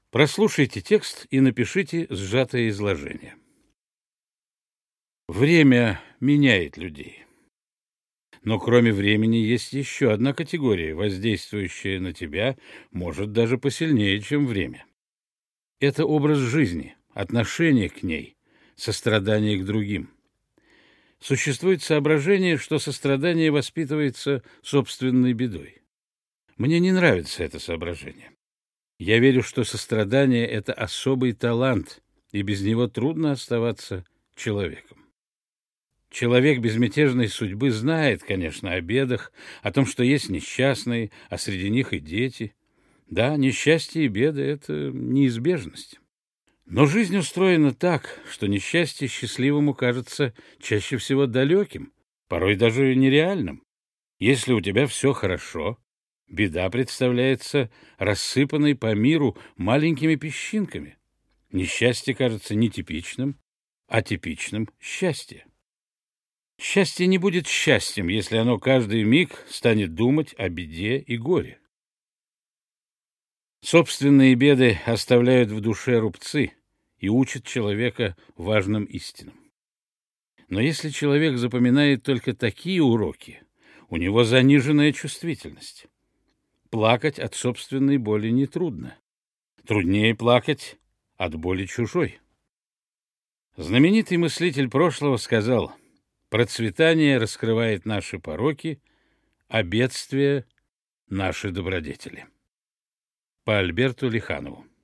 Прослушайте текст и напишите сжатое изложение. Время меняет людей. Но кроме времени есть еще одна категория, воздействующая на тебя, может, даже посильнее, чем время. Это образ жизни, отношение к ней, сострадание к другим. Существует соображение, что сострадание воспитывается собственной бедой. Мне не нравится это соображение. Я верю, что сострадание — это особый талант, и без него трудно оставаться человеком. Человек безмятежной судьбы знает, конечно, о бедах, о том, что есть несчастные, а среди них и дети. Да, несчастье и беды — это неизбежность. Но жизнь устроена так, что несчастье счастливому кажется чаще всего далеким, порой даже нереальным. Если у тебя все хорошо, беда представляется рассыпанной по миру маленькими песчинками. Несчастье кажется нетипичным, а типичным — счастье. Счастье не будет счастьем, если оно каждый миг станет думать о беде и горе. Собственные беды оставляют в душе рубцы и учат человека важным истинам. Но если человек запоминает только такие уроки, у него заниженная чувствительность. Плакать от собственной боли нетрудно. Труднее плакать от боли чужой. Знаменитый мыслитель прошлого сказал: «Процветание раскрывает наши пороки, а бедствие — наши добродетели». По Альберту Лиханову.